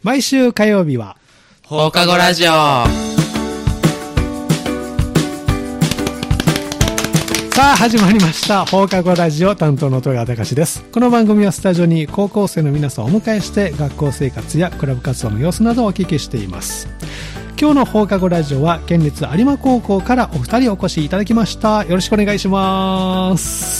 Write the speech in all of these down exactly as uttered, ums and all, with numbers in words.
毎週火曜日は放課後ラジオ。 さあ始まりました放課後ラジオ、担当の戸川隆です。この番組はスタジオに高校生の皆さんをお迎えして学校生活やクラブ活動の様子などをお聞きしています。今日の放課後ラジオは県立有馬高校からお二人お越しいただきました。よろしくお願いします。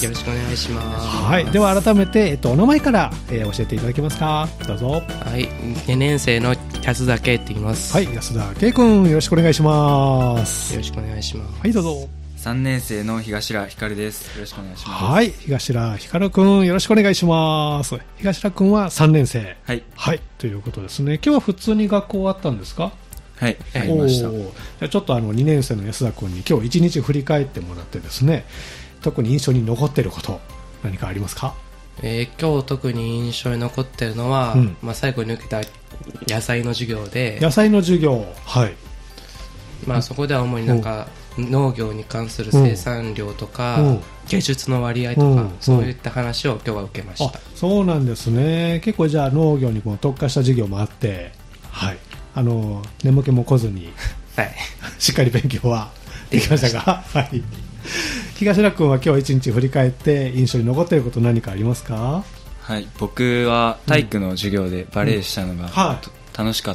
よろしくお願いします。 はい、では改めて、えっと、お名前から、えー、教えていただけますか。どうぞ。 はい、にねん生の安田圭って言います。 はい、安田圭君、よろしくお願いします。 よろしくお願いします。 はい、どうぞ。 さんねん生の東良光です。よろしくお願いします。 はい、東良光君、よろしくお願いします。東良君はさんねん生。 はい。 はい、ということですね。今日は普通に学校終わったんですか。 はい、ありました。 じゃあちょっとあのにねん生の安田君に今日一日振り返ってもらってですね、特に印象に残っていること何かありますか。 えー、今日特に印象に残っているのは、うんまあ、最後に受けた野菜の授業で、 野菜の授業、はい、 まあ、そこでは主になんか農業に関する生産量とか、うん、技術の割合とか、うん、そういった話を今日は受けました。 あ、そうなんですね。結構じゃあ農業にも特化した授業もあって、はい、あの眠気も来ずに、はい、しっかり勉強はできましたが、はい、東良君は今日一日振り返って印象に残っていること何かありますか。 はい、僕は体育の授業でバレエしたのが、うんはい、楽しかった、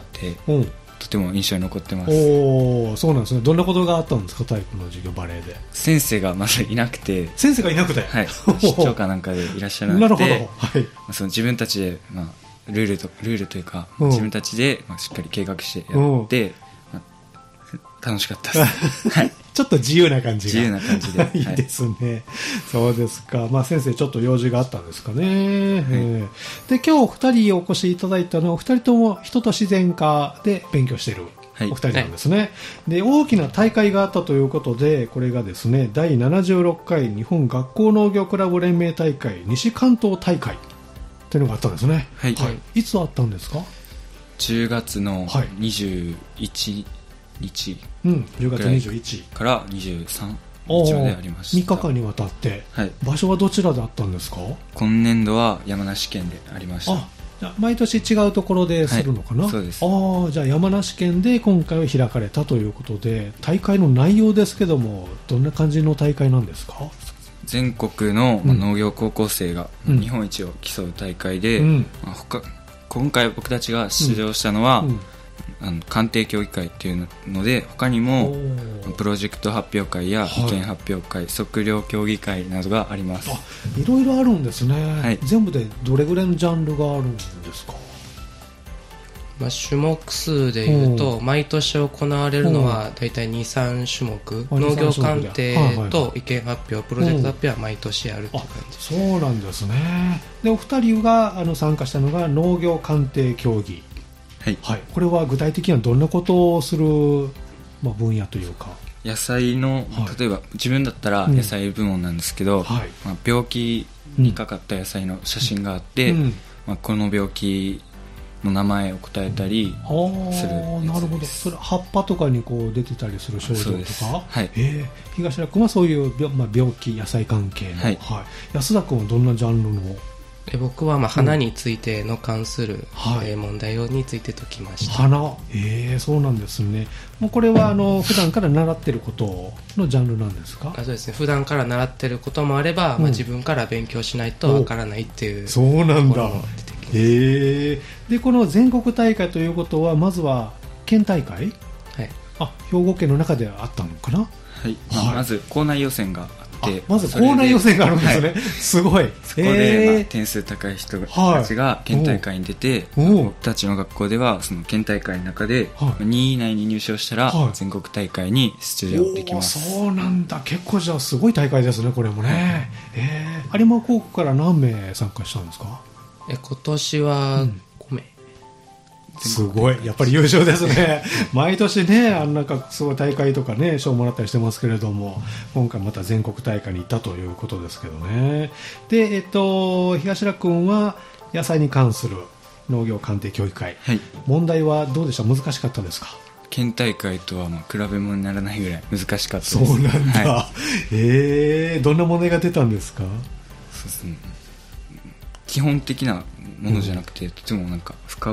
うん、とても印象に残ってます。 おー、そうなんですね。どんなことがあったんですか、体育の授業バレエで。 先生がまずいなくて。 先生がいなくて、 はい、出張かなんかでいらっしゃらなくてなるほど、はい、その自分たちで、まあルールとルールというか、うん、自分たちで、まあ、しっかり計画してやって、まあ、楽しかったです、はい、 ちょっと自由な感じが自由な感じでいいですね、はい、そうですか。まあ、先生ちょっと用事があったんですかね、はい、えー、で今日ふたりお越しいただいたのはお二人とも人と自然科で勉強しているお二人なんですね、はい、で大きな大会があったということで、これがですねだいななじゅうろっかい日本学校農業クラブ連盟大会西関東大会というのがあったんですね、 はいはい、 いつあったんですか。 じゅうがつのにじゅういちにち、 うん、じゅうがつにじゅういちからにじゅうさんにちまでありました。 みっかかんにわたって、はい、場所はどちらであったんですか。 今年度は山梨県でありました。 あ、じゃあ毎年違うところでするのかな、はい、 そうです。 あ、じゃあ山梨県で今回は開かれたということで、大会の内容ですけどもどんな感じの大会なんですか。 全国の農業高校生が日本一を競う大会で、うんまあ、他今回僕たちが出場したのは、うん、あの鑑定協議会っていうので、他にもプロジェクト発表会や意見発表会、はい、測量協議会などがあります。 あ、いろいろあるんですね、はい、全部でどれぐらいのジャンルがあるんですか。 まあ、種目数でいうと毎年行われるのはだいたいにさんしゅもく、農業鑑定と意見発表、プロジェクト発表は毎年あるっていう感じ。 そうなんですね。でお二人があの参加したのが農業鑑定協議、はいはい、これは具体的にはどんなことをする、まあ、分野というか。 野菜の、はい、例えば自分だったら野菜部門なんですけど、うんはいまあ、病気にかかった野菜の写真があって、うんまあ、この病気の名前を答えたりする。あ、なるほど。 それ葉っぱとかにこう出てたりする症状とか。はい、えー、東良君はそういう、まあ、病気野菜関係の、はいはい、安田君はどんなジャンルの。 え僕はまあ花についての関する、うんえー、問題について解きました。 花、えー、そうなんですね。もうこれはあの普段から習っていることのジャンルなんですか。 あ、そうですね。普段から習っていることもあれば、うんまあ、自分から勉強しないとわからないっていう。 そうなんだ。へー。でこの全国大会ということはまずは県大会、はい、あ、兵庫県の中であったのかな。はい、 まあ、まず校内予選があって、 まず校内予選があるんですね、はい、すごい。 そこで、まあ、点数高い人たちが県大会に出て、はい、僕たちの学校ではその県大会の中で、はい、にい以内に入賞したら全国大会に出場できます。 そうなんだ。結構じゃあすごい大会ですね、これもね、はい、えー、有馬高校から何名参加したんですか。 え今年はごめい、 うん、すごい、やっぱり優勝ですね毎年ね、あんなかすごい大会とかね賞もらったりしてますけれども、今回また全国大会に行ったということですけどね。で、えっと、東良君は野菜に関する農業鑑定協議会、はい、問題はどうでした。難しかったですか。 県大会とはまあ比べ物にならないぐらい難しかったです。 そうなんだ、はい、えー、どんな問題が出たんですか。 そうですね、基本的なものじゃなくて、うん、とてもなんか深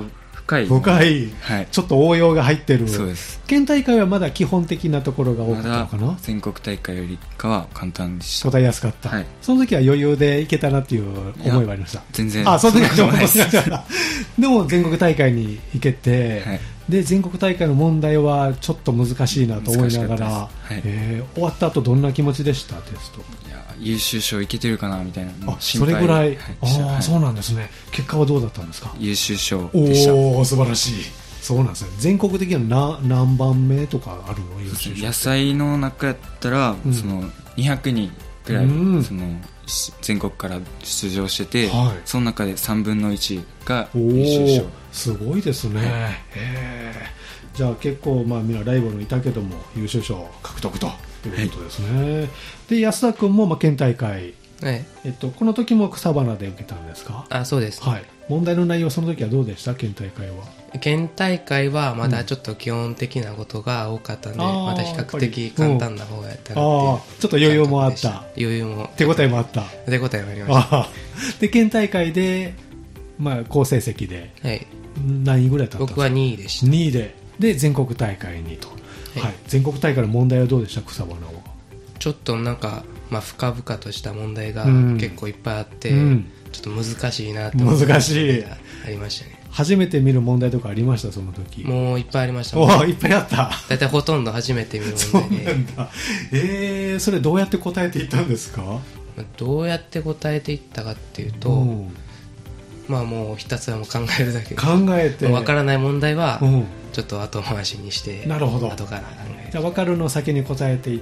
深い深い、 はい、 ちょっと応用が入ってる。 そうです。 県大会はまだ基本的なところが多かったのかな。 まだ全国大会よりかは簡単でした。 答えやすかった、はい、その時は余裕でいけたなっていう思いはありました。 全然あ、その時はないですでも全国大会に行けて、はい、で全国大会の問題はちょっと難しいなと思いながら、はい、えー、終わった後どんな気持ちでした？テスト。 いや、優秀賞いけてるかなみたいな。 あ、それぐらい、はい、あ、はい、そうなんですね。結果はどうだったんですか？ 優秀賞でした。 おー、素晴らしい。そうなんですね。全国的にはな何番目とかあるの？優秀賞。 野菜の中やったら、うん、そのにひゃくにんくらい、うん、その全国から出場してて、はい、その中でさんぶんのいちが優秀賞。 すごいですね、はい、へー。じゃあ結構、まあ、みんなライバルいたけども優秀賞獲得ということですね、はい、で安田君も、まあ、県大会、はい、えっと、この時も草花で受けたんですか？ あ、そうです、 はい、問題の内容その時はどうでした？県大会は。 県大会はまだちょっと基本的なことが多かったので、うん、まだ比較的簡単な方がやったなって、うん、あ、 ちょっと余裕もあった。 余裕も手応えもあった。 手応えもありました。 で県大会で、まあ、好成績で、はい、何位ぐらいだったんですか？ 僕はにいでした。 にいで、で全国大会にと、はいはい、全国大会の問題はどうでした？草花は。 ちょっとなんか、まあ、深々とした問題が結構いっぱいあって、うん、ちょっと難しいなと思って難しいありましたね。 初めて見る問題とかありました？その時もういっぱいありました。 おー、いっぱいあった。 だいたいほとんど初めて見る問題で。 そうなんだ。えー、それどうやって答えていったんですか？ どうやって答えていったかっていうと、うん、まあもうひたすらも考えるだけ。 考えて分からない問題はちょっと後回しにして、 なるほど、 後から考えて、 じゃあ分かるのを先に答えていって、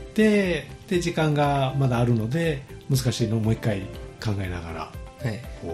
で時間がまだあるので難しいのをもう一回考えながら、 はい、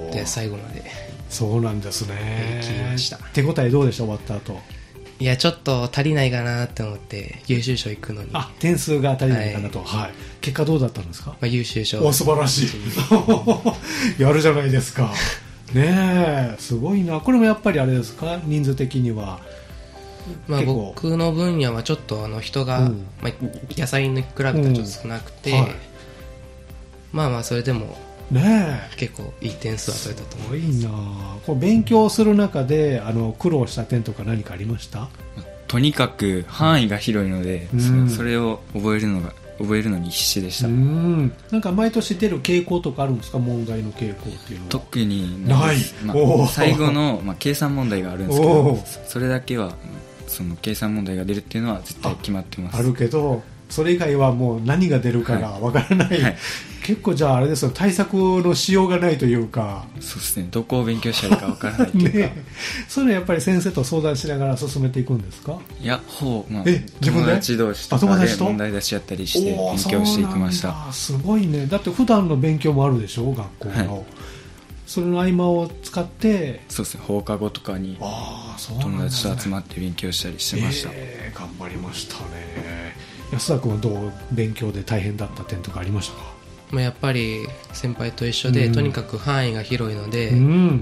で最後まで。 そうなんですね。 聞きました。 手応えどうでした？終わった後。 いや、ちょっと足りないかなって思って優秀賞行くのに。 あ、点数が足りないかなと、はいはい、結果どうだったんですか？ まあ、優秀賞。 お、素晴らしいやるじゃないですかねえ、すごいな。これもやっぱりあれですか、人数的には。 まあ、僕の分野はちょっとあの人が、うん、まあ、野菜に比べたらちょっと少なくて、うん、はい、まあまあそれでもねえ、結構いい点数は取れたと思います。 すごいな。こう勉強する中であの苦労した点とか何かありました？ とにかく範囲が広いので、うん、そ, それを覚えるのが覚えるのに必死でした。 うん、なんか毎年出る傾向とかあるんですか？問題の傾向っていうのは。 特にない、 まあ、最後の、まあ、計算問題があるんですけど、それだけはその計算問題が出るっていうのは絶対決まってます。 あ, あるけどそれ以外はもう何が出るかがわからない、はいはい、結構じゃああれですよ、対策のしようがないというか。 そうですね、どこを勉強したらいいかわからないというかね、 そういうのはやっぱり先生と相談しながら進めていくんですか？ いや、ほう、まあ、 え自分で友達同士とかで問題出し合ったりして勉強していきました。 すごいね。だって普段の勉強もあるでしょ、学校の、はい、それの合間を使って。 そうですね、放課後とかに友達と集まって勉強したりしてました。 えー、頑張りましたね。安田君はどう勉強で大変だった点とかありましたか？ まあ、やっぱり先輩と一緒で、うん、とにかく範囲が広いので、うん、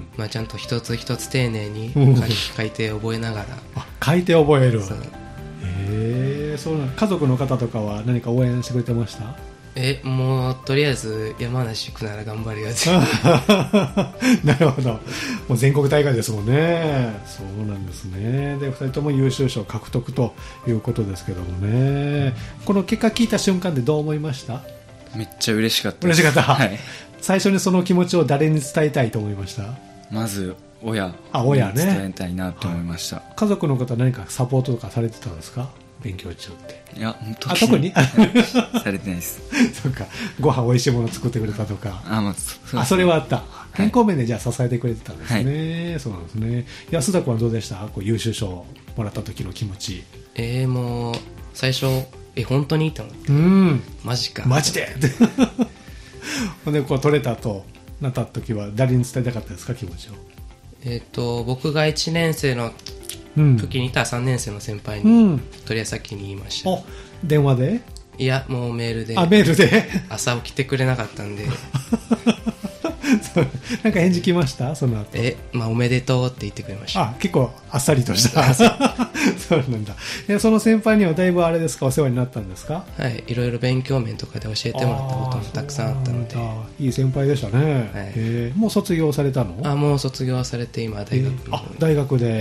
まあ、ちゃんと一つ一つ丁寧に書い、うん、書いて覚えながら。 あ、書いて覚える。そう、えー、そうなん。家族の方とかは何か応援してくれてました？ え、もうとりあえず山梨行くなら頑張るよってなるほど。もう全国大会ですもんね。そうなんですね。でふたりとも優秀賞獲得ということですけどもね、この結果聞いた瞬間でどう思いました？ めっちゃ嬉しかったです。 嬉しかった、 はい、 最初にその気持ちを誰に伝えたいと思いました？ まず親に伝えたいなと思いました、 ね、はい、家族の方何かサポートとかされてたんですか？勉強中って。 いや、 あ、特にされてないですそうか、ご飯おいしいもの作ってくれたとか。 あ、まあ、 そ, あそれはあった。健康面でじゃあ支えてくれてたんですね、はい、そうなんですね。安田君はどうでした？こう優秀賞もらった時の気持ち。 えー、もう最初え本当にって思って、 うん、 マジかマジでほんでこう取れたとなった時は誰に伝えたかったですか？気持ちを。 えー、と僕がいちねん生の時にいたさんねん生の先輩に、うん、とりあえず先に言いました。 お、電話で？ いや、もうメールで。 あ、メールで朝起きてくれなかったんでなんか返事来ました？その後。 え、まあ、おめでとうって言ってくれました。 あ、結構あっさりとしたそうなんだ。でその先輩にはだいぶあれですか、お世話になったんですか？ はい、いろいろ勉強面とかで教えてもらったこともたくさんあったので。 いい先輩でしたね、はい、えー、もう卒業されたの？ あ、もう卒業されて今大学の、 えー、あ、大学で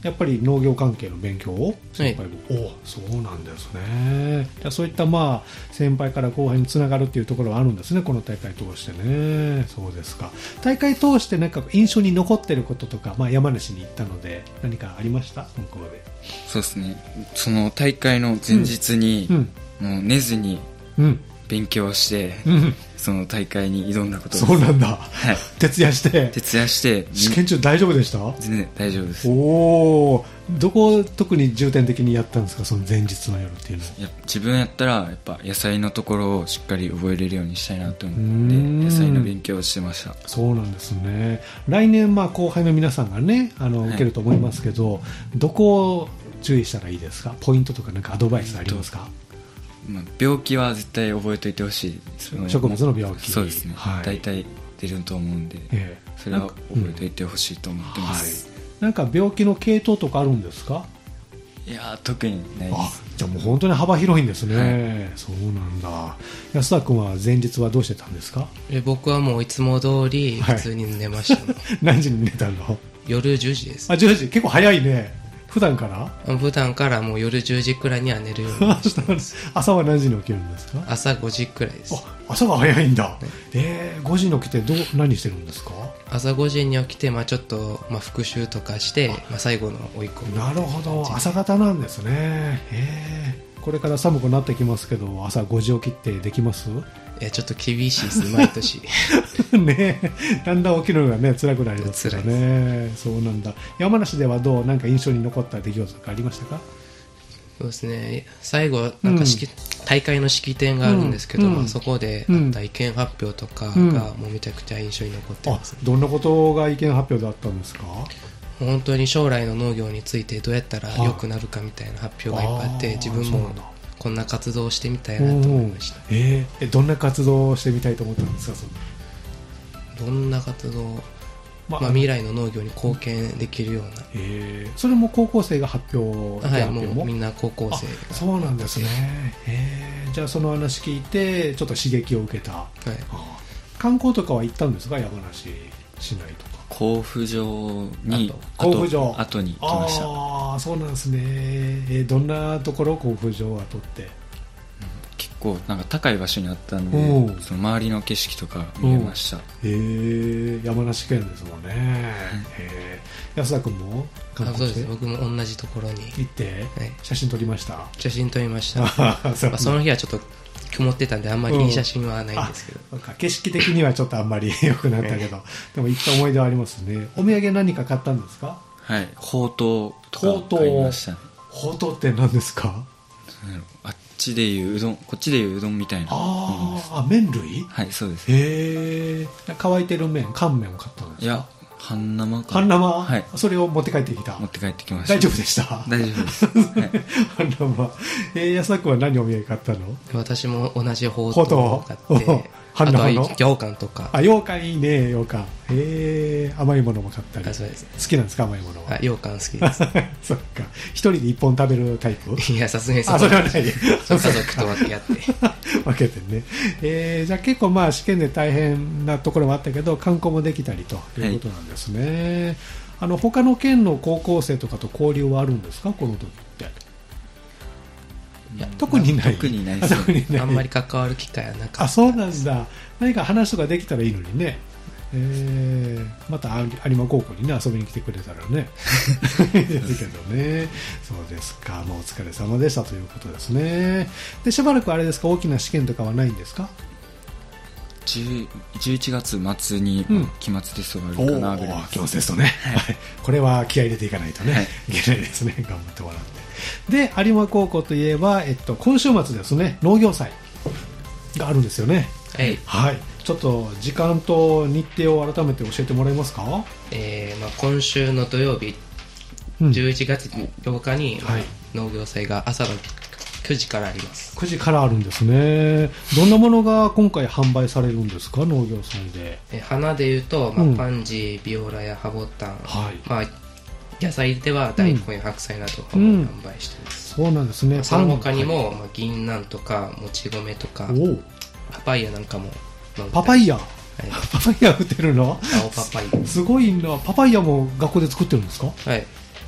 やっぱり農業関係の勉強を先輩も、はい、おそうなんですね。じゃあそういったまあ先輩から後輩につながるっていうところはあるんですね、この大会通してね。そうですか。大会通して何か印象に残ってることとか、まあ、山梨に行ったので何かありました向こうで。そうですね、その大会の前日に、うんうん、もう寝ずに勉強して、うん、その大会に挑んだことです。 そうなんだ、はい、徹夜して徹夜して試験中大丈夫でした？ 全然大丈夫です。 おお、どこを特に重点的にやったんですか、その前日の夜っていうのは。 いや自分やったらやっぱ野菜のところをしっかり覚えれるようにしたいなと思って野菜の勉強をしてました。 そうなんですね。来年まあ後輩の皆さんがねあの、はい、受けると思いますけど、どこを注意したらいいですか？ポイントとかなんかアドバイスありますか？ まあ、病気は絶対覚えておいてほしい。 植物の病気、 そうですね、はい、大体出ると思うんで、えー、それは覚えておいてほしいと思ってます、 うん、なんか病気の系統とかあるんですか？ いや特にないです。あ、 じゃあもう本当に幅広いんですね、はい、そうなんだ。安田君は前日はどうしてたんですか？ え僕はもういつも通り普通に寝ました、 はい、何時に寝たの？ 夜じゅうじです。 あ、じゅうじ、結構早いね。普段から普段からもう夜じゅうじくらいには寝るようにしてます。 朝は何時に起きるんですか？ 朝ごじくらいです。 あ、朝が早いんだ、ね。えー、ごじに起きてどう何してるんですか？ 朝ごじに起きて、まあ、ちょっと、まあ、復習とかして、まあ、最後の追い込み。 なるほど、朝方なんですね。えー、これから寒くなってきますけど朝ごじ起きってできます？ いやちょっと厳しいです毎年ねえ、だんだん起きるのがね辛くなりますからね。そうなんだ。山梨ではどうなんか印象に残った出来事とかありましたか？ そうですね、最後なんか式、うん、大会の式典があるんですけど、うんまあ、そこであった意見発表とかがもうめちゃくちゃ印象に残ってます、ねうん、あどんなことが意見発表だったんですか？ 本当に将来の農業についてどうやったら良くなるかみたいな発表がいっぱいあって、自分もこんな活動をしてみたいなと思いました。 えー、どんな活動をしてみたいと思ったんですか？ どんな活動、まあまあ、未来の農業に貢献できるような、 えー、それも高校生が発表？ はい、もうみんな高校生が。 そうなんですね、えー、じゃあその話聞いてちょっと刺激を受けた、はい、観光とかは行ったんですか？山梨市内とか甲府城に甲府城後に来ました。 ああそうなんですね、えー、どんなところ甲府城はとって、うん、 結構なんか高い場所にあったんでその周りの景色とか見えました。へえー、山梨県ですもんね、えー、安田君も観光して？そうです、僕も同じところに行って、はい、写真撮りました？ 写真撮りましたそ, まあその日はちょっと曇ってたんであんまりいい写真はないんですけど、 うん、景色的にはちょっとあんまり良くなったけどでも行った思い出はありますね。お土産何か買ったんですか？ はい、ほうとうとか買いましたね。 ほうとうって何ですか？ あっちでいううどん、こっちでいううどんみたいな。 ああ、麺類？ はい、そうです。 へえ。乾いてる麺、乾麺を買ったんですか？ いや、半生か。 半生？ はい。 それを持って帰ってきた？ 持って帰ってきました。 大丈夫でした？ 大丈夫です。はい、 半生。えー、安田君は何お土産買ったの？ 私も同じほうとうを買って、 半生の？ 羊羹とか。 あ、羊羹いいね、羊羹。へえ、甘いものも買ったり。 あ、そうです。 好きなんですか、甘いものは？ あ、羊羹好きです。 そっか。一人で一本食べるタイプ？ いや、さすがにそれはない。家族と分け合って。 分けてね。えー、じゃあ結構まあ試験で大変なところもあったけど、観光もできたりということなんですね。はい、あの、他の県の高校生とかと交流はあるんですか、この時って？いや特にない。 特にないですね。 あんまり関わる機会はなかった。 あ、そうなんだ。何か話とかできたらいいのにね。えー、また有馬高校にね遊びに来てくれたらねいいですけどね。そうですか。もうお疲れ様でしたということですね。でしばらくあれですか、大きな試験とかはないんですか？ じゅういちがつ末に期末テストがあるかなぐらい、うん、 期末テストね、はい、これは気合い入れていかないとね、はい、いけないですね。頑張ってもらって。で有馬高校といえば、えっと、今週末ですね、農業祭があるんですよね。 はい、 はい、ちょっと時間と日程を改めて教えてもらえますか？ えーまあ、今週の土曜日、うん、じゅういちがつようかに、はい、農業祭が朝のくじからあります。くじからあるんですね。どんなものが今回販売されるんですか、農業祭で？え花でいうと、まあうん、パンジー、ビオラやハボタン、はい、まあ、野菜では大根や白菜などを販売しています、うんうん、そうなんですね。まあ、その他にも、はい、まあ、銀杏とかもち米とかパパイヤなんかも。パパイヤ、はい、パパイヤ売ってるの？青パパイヤ。すごいな。パパイヤも学校で作ってるんですか？はい。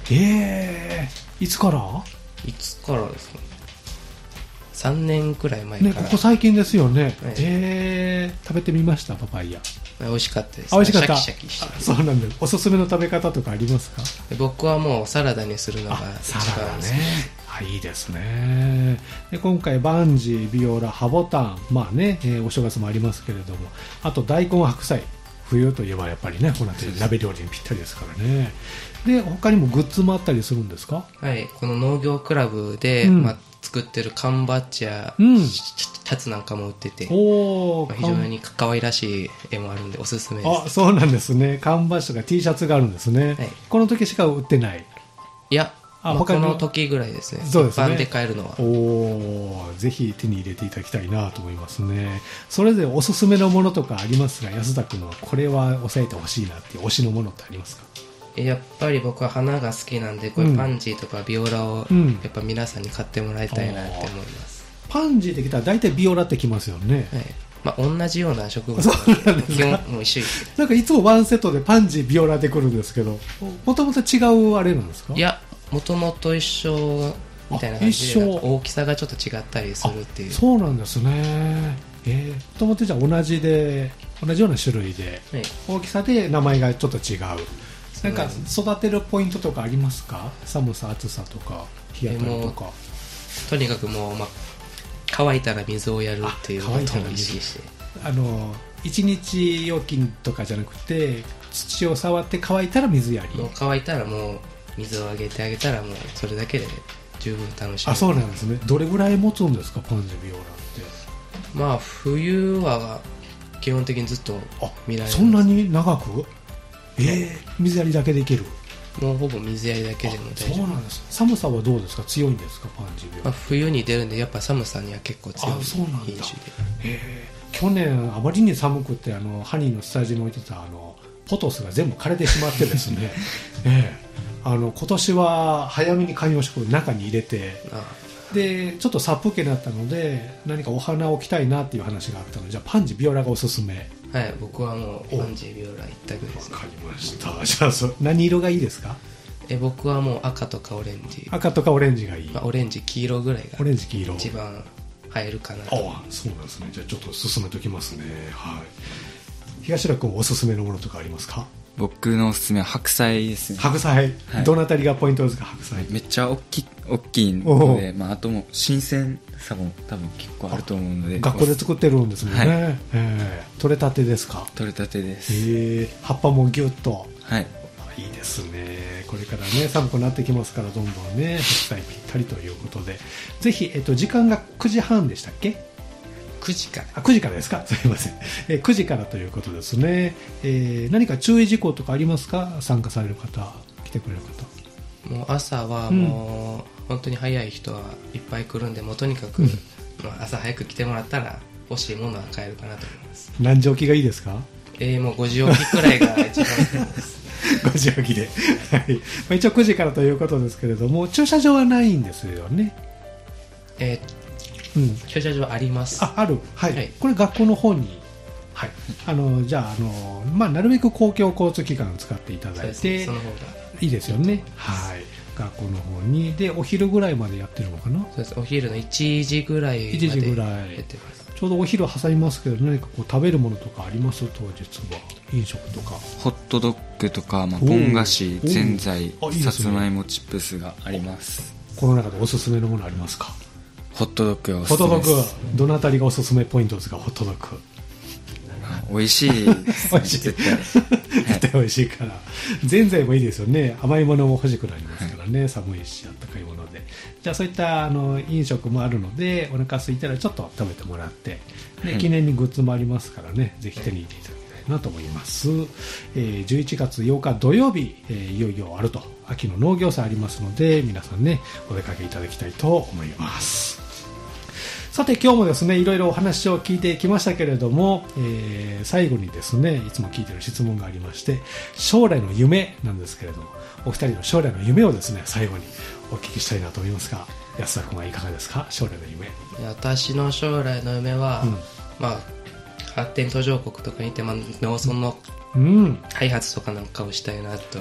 えー、いつからいつからですかね。さんねんくらい前から、 ね、ここ最近ですよね、はい、 えー、食べてみましたパパイヤ。 美味しかったです、 ね、美味しかった。 シャキシャキして。 そうなんです。おすすめの食べ方とかありますか？ 僕はもうサラダにするのが一番好きです。 ね、あ、いいですね。で今回バンジー、ビオラ、ハボタン、まあね、えー、お正月もありますけれども、あと大根、白菜、冬といえばやっぱりね、こうなって鍋料理にぴったりですからね。で他にもグッズもあったりするんですか？ はい、この農業クラブで、うん、まあ、作ってる缶バッジや、 うん、 シャツなんかも売ってて、 お、 まあ、非常に可愛らしい絵もあるんでおすすめです。 あ、そうなんですね。缶バッジとか T シャツがあるんですね、はい、この時しか売ってない？ いや、あ、まあ、この時ぐらいですね。 そうですね。 一般で買えるのは。 おー、ぜひ手に入れていただきたいなと思いますね。それでおすすめのものとかありますが、安田君はこれは押さえてほしいなっていう推しのものってありますか？ やっぱり僕は花が好きなんで、これパンジーとかビオラをやっぱ皆さんに買ってもらいたいなって思います、 うん、パンジーってきたら大体ビオラってきますよね、 はい、まあ、同じような植物なんで基本もう一緒になんかいつもワンセットでパンジービオラで来るんですけど、もともと違うあれなんですか？ いや、もともと一緒みたいな感じで、大きさがちょっと違ったりするっていう。 そうなんですね。えー、もともとじゃあ同じで同じような種類で、はい、大きさで名前がちょっと違う。なんか育てるポイントとかありますか？寒さ、暑さとか日当たりとか。 とにかくもう、まあ、乾いたら水をやるっていうことを意識して、 あのいちにちおきとかじゃなくて土を触って乾いたら水やり。 もう乾いたらもう水をあげてあげたらもうそれだけで十分楽しめる。 あ、そうなんですね。どれぐらい持つんですか、パンジービオラって？ まあ冬は基本的にずっと見られる。 そんなに長く？えー、水やりだけでいける？ もうほぼ水やりだけでも大丈夫。 そうなんです。寒さはどうですか？強いんですか、パンジービオラ？ まあ、冬に出るんでやっぱ寒さには結構強い品種で。 えー、去年あまりに寒くて、あのハニーのスタジオに置いてたあのポトスが全部枯れてしまってですね、えー、あの今年は早めに観葉植物中に入れて、ああでちょっと殺風景になったので何かお花を置きたいなっていう話があったので、じゃあパンジービオラがおすすめ。 はい、僕はもうパンジービオラ一択です。 わかりました。じゃあそ何色がいいですか？ え僕はもう赤とかオレンジ。 赤とかオレンジがいい、 まあ、オレンジ黄色ぐらいがオレンジ黄色一番映えるかなと。 ああ、そうなんですね。じゃあちょっと進めておきますね。はい。東田君おすすめのものとかありますか？ 僕のおすすめは白菜ですね。 白菜、はい、どのあたりがポイントですか？白菜めっちゃ大きい大きいので、まあ、あとも新鮮さも多分結構あると思うので。 学校で作ってるんですもんね、はい、えー、取れたてですか？ 取れたてです。 えー、葉っぱもギュッと。 はい、 いいですね。これからね寒くなってきますから、どんどんね白菜ぴったりということで、ぜひ、えっと、時間がくじはんでしたっけ？ くじから。 あ、くじからですか？すいません、えー、くじからということですね、えー、何か注意事項とかありますか？参加される方、来てくれる方。もう朝はもう、うん、本当に早い人はいっぱい来るんで、もうとにかく、うん、朝早く来てもらったら欲しいものは買えるかなと思います。 何時起きがいいですか？ えー、もうごじ起きくらいが一番いいですごじ起きで、はい、まあ、一応くじからということですけれども、駐車場はないんですよね？ えー、うん、駐車場あります。 あ、ある、はい、はい、これ学校の方に、はい、あのじゃあ、あの、まあ、なるべく公共交通機関を使っていただいて、 その方がいいですよね。はい、学校の方にでお昼ぐらいまでやってるのかな？ そうです。お昼のいちじぐらいまでいちじぐらいやってます。ちょうどお昼挟みますけど、何かこう食べるものとかあります？当日は飲食とか。 ホットドッグとか、まあ、ポン菓子、ぜんざい、さつまいもチップスがあります。 この中でおすすめのものありますか？ ホットドッグがおすすめです。 ホットドッグ、どのあたりがおすすめポイントですか？ホットドッグ美味しい美味しい絶対絶対美味しいから、ぜんざいもいいですよね。甘いものも欲しくなりますからね、はい、寒いしあったかいもので。じゃあそういったあの飲食もあるので、お腹空いたらちょっと食べてもらって、で、はい、記念にグッズもありますからね、ぜひ手に入れていただきたいなと思います。えー、じゅういちがつようか土曜日、えー、いよいよあると、秋の農業祭ありますので、皆さんねお出かけいただきたいと思います。さて今日もですね、いろいろお話を聞いてきましたけれども、えー、最後にですね、いつも聞いている質問がありまして、将来の夢なんですけれども、お二人の将来の夢をですね、最後にお聞きしたいなと思いますが、安田君はいかがですか？将来の夢。 私の将来の夢は、うん、まあ発展途上国とかにいて、まあ、農村の開発とかなんかをしたいなと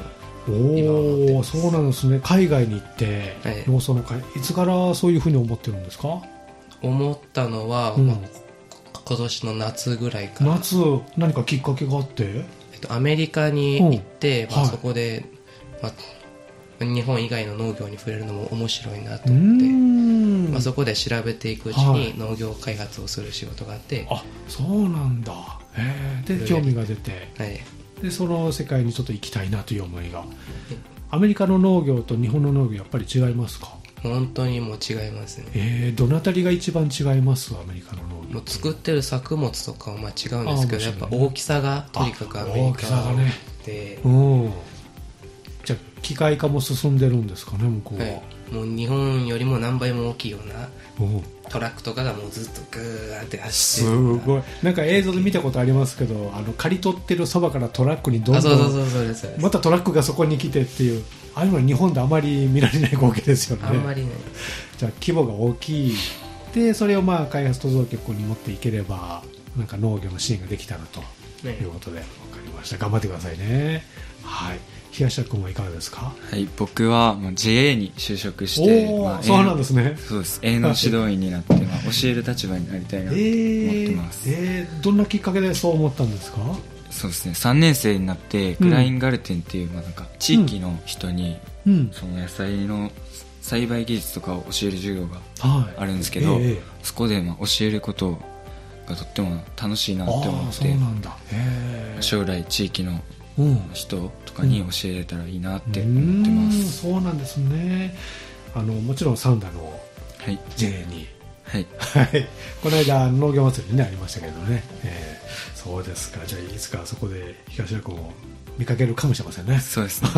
おお、そうなんですね。海外に行って農村の会、いつからそういうふうに思ってるんですか？ 思ったのは、うんまあ、今年の夏ぐらいから。 夏、何かきっかけがあって、 えっと、アメリカに行って、うんまあはい、そこで、まあ、日本以外の農業に触れるのも面白いなと思って、まあ、そこで調べていくうちに農業開発をする仕事があって、 はい、あ、そうなんだ。へーで興味が出て、はい、でその世界にちょっと行きたいなという思いが。アメリカの農業と日本の農業やっぱり違いますか？ 本当にもう違いますね。 えー、どのあたりが一番違います？アメリカの農業。 もう作ってる作物とかはまあ違うんですけど、やっぱ大きさがとにかくアメリカで、 うん、じゃあ機械化も進んでるんですかね、向こうは。はい、 もう日本よりも何倍も大きいようなトラックとかがもうずっとグーって走ってる。 すごい。なんか映像で見たことありますけど、あの刈り取ってるそばからトラックにどんどんまたトラックがそこに来てっていう、ああいうのは日本であまり見られない光景ですよね。 あんまりね。 じゃあ規模が大きいで、それをまあ開発途上国に持っていければなんか農業の支援ができたらということで、ね、分かりました。頑張ってくださいね。はい。東田君はいかがですか？ はい、僕はもう ジェーエー に就職して、 まあ、そうなんですね。 そうです。営農指導員になって、まあ、教える立場になりたいなと思ってます。 えーえー、どんなきっかけでそう思ったんですか？ そうですね。さんねん生になってクラインガルテンっていう、まあ、なんか地域の人に、うん、その野菜の栽培技術とかを教える授業があるんですけど、はいえー、そこでまあ教えることがとっても楽しいなって思って、 そうなんだ。へー、 将来地域の人とかに教えれたらいいなって思ってます。 うん、そうなんですね。あのもちろんサンダの ジェーエー に、 はいはい、この間農業祭りに、ね、ありましたけどね、えー、そうですか。じゃあいつかそこで東田君を見かけるかもしれませんね。 そうですね、 はい、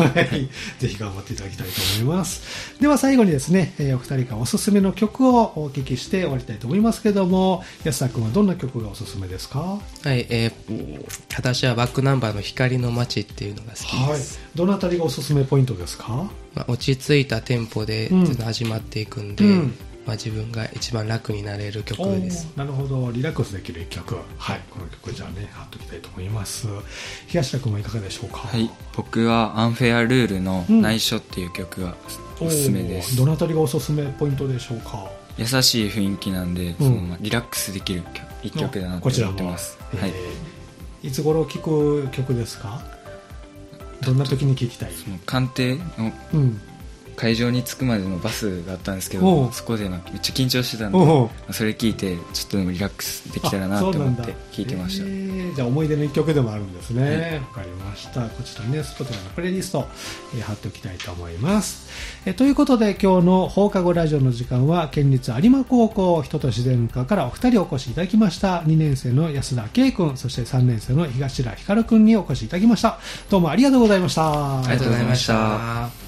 ぜひ頑張っていただきたいと思います。では最後にですね、えー、お二人からおすすめの曲をお聞きして終わりたいと思いますけども、安田君はどんな曲がおすすめですか？ はい、えー、私はバックナンバーの光の街っていうのが好きです。 はい、どのあたりがおすすめポイントですか？ まあ、落ち着いたテンポで始まっていくんで、うんうんまあ、自分が一番楽になれる曲です。 なるほど、リラックスできる一曲。はい、この曲じゃあね貼っときたいと思います。東田君はいかがでしょうか？ はい、僕はアンフェアルールの内緒っていう曲がおすすめです。 うん、どのあたりがおすすめポイントでしょうか？ 優しい雰囲気なんで、うん、そのリラックスできる一曲だなと思ってます。 こちらも、はい、えー、いつ頃聴く曲ですか？どんな時に聴きたい？ その鑑定の、うん会場に着くまでのバスがあったんですけど、そこでなんかめっちゃ緊張してたんで、それ聞いてちょっとでもリラックスできたらなと思って聞いてました。えー、じゃあ思い出の一曲でもあるんですね。わ、はい、かりました。こちらね、Spotifyのプレイリスト、えー、貼っておきたいと思います。えー、ということで今日の放課後ラジオの時間は県立有馬高校人と自然科からお二人お越しいただきました。にねん生の安田圭君、そしてさんねん生の東田光君にお越しいただきました。どうもありがとうございました。 ありがとうございました。